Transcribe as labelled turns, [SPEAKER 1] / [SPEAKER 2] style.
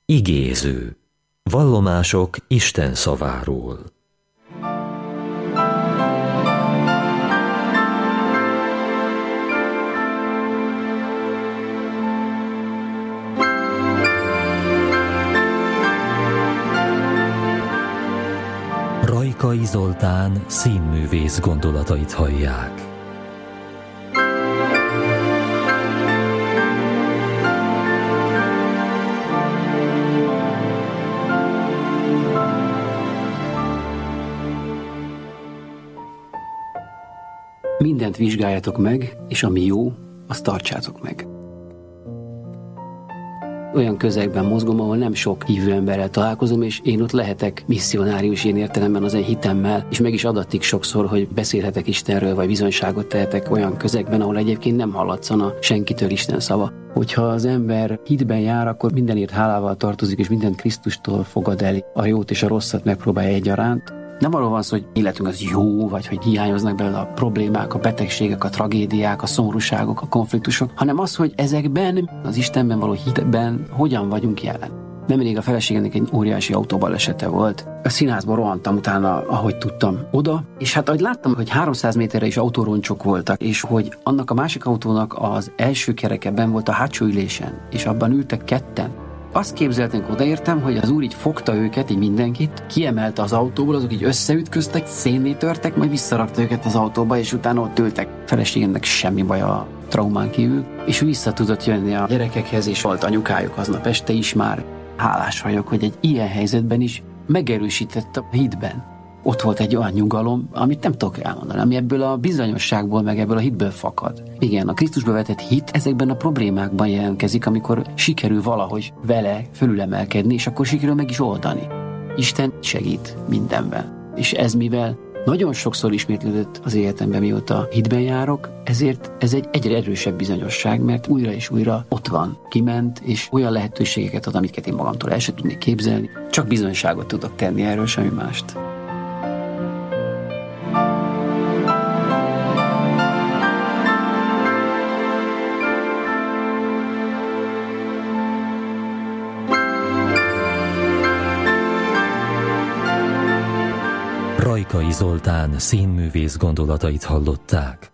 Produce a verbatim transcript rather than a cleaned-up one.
[SPEAKER 1] Igéző. Vallomások Isten szaváról. Rajkai Zoltán színművész gondolatait hallják.
[SPEAKER 2] Mindent vizsgáljatok meg, és ami jó, azt tartsátok meg. Olyan közegben mozgom, ahol nem sok hívő emberrel találkozom, és én ott lehetek misszionárius én értelemben az én hitemmel, és meg is adatik sokszor, hogy beszélhetek Istenről, vagy bizonyságot tehetek olyan közegben, ahol egyébként nem hallatszana senkitől Isten szava. Hogyha az ember hitben jár, akkor mindenért hálával tartozik, és mindent Krisztustól fogad el. A jót és a rosszat megpróbálja egyaránt. Nem arról van szó, hogy életünk az jó, vagy hogy hiányoznak belőle a problémák, a betegségek, a tragédiák, a szomorúságok, a konfliktusok, hanem az, hogy ezekben, az Istenben való hitben hogyan vagyunk jelen. Nemrég a feleségemnek egy óriási autóbalesete volt. A színházba rohantam utána, ahogy tudtam, oda, és hát ahogy láttam, hogy háromszáz méterre is autóroncsok voltak, és hogy annak a másik autónak az első kereke benn volt a hátsó ülésen, és abban ültek ketten. Azt képzeltem, odaértem, hogy az úr így fogta őket, így mindenkit, kiemelte az autóból, azok így összeütköztek, szénné törtek, majd visszarakta őket az autóba, és utána ott ültek. Feleségemnek semmi baj a traumán kívül, és vissza tudott jönni a gyerekekhez, és volt anyukájuk aznap este is már. Hálás vagyok, hogy egy ilyen helyzetben is megerősített a hitben. Ott volt egy olyan nyugalom, amit nem tudok elmondani, ami ebből a bizonyosságból, meg ebből a hitből fakad. Igen, a Krisztusba vetett hit ezekben a problémákban jelentkezik, amikor sikerül valahogy vele fölülemelkedni, és akkor sikerül meg is oldani. Isten segít mindenben. És ez mivel nagyon sokszor ismétlődött az életemben, mióta hitben járok, ezért ez egy egyre erősebb bizonyosság, mert újra és újra ott van, kiment, és olyan lehetőségeket ad, amiket én magamtól el sem tudnék képzelni. Csak bizonyságot tudok tenni erről, semmi mást.
[SPEAKER 1] Rajkai Zoltán színművész gondolatait hallották.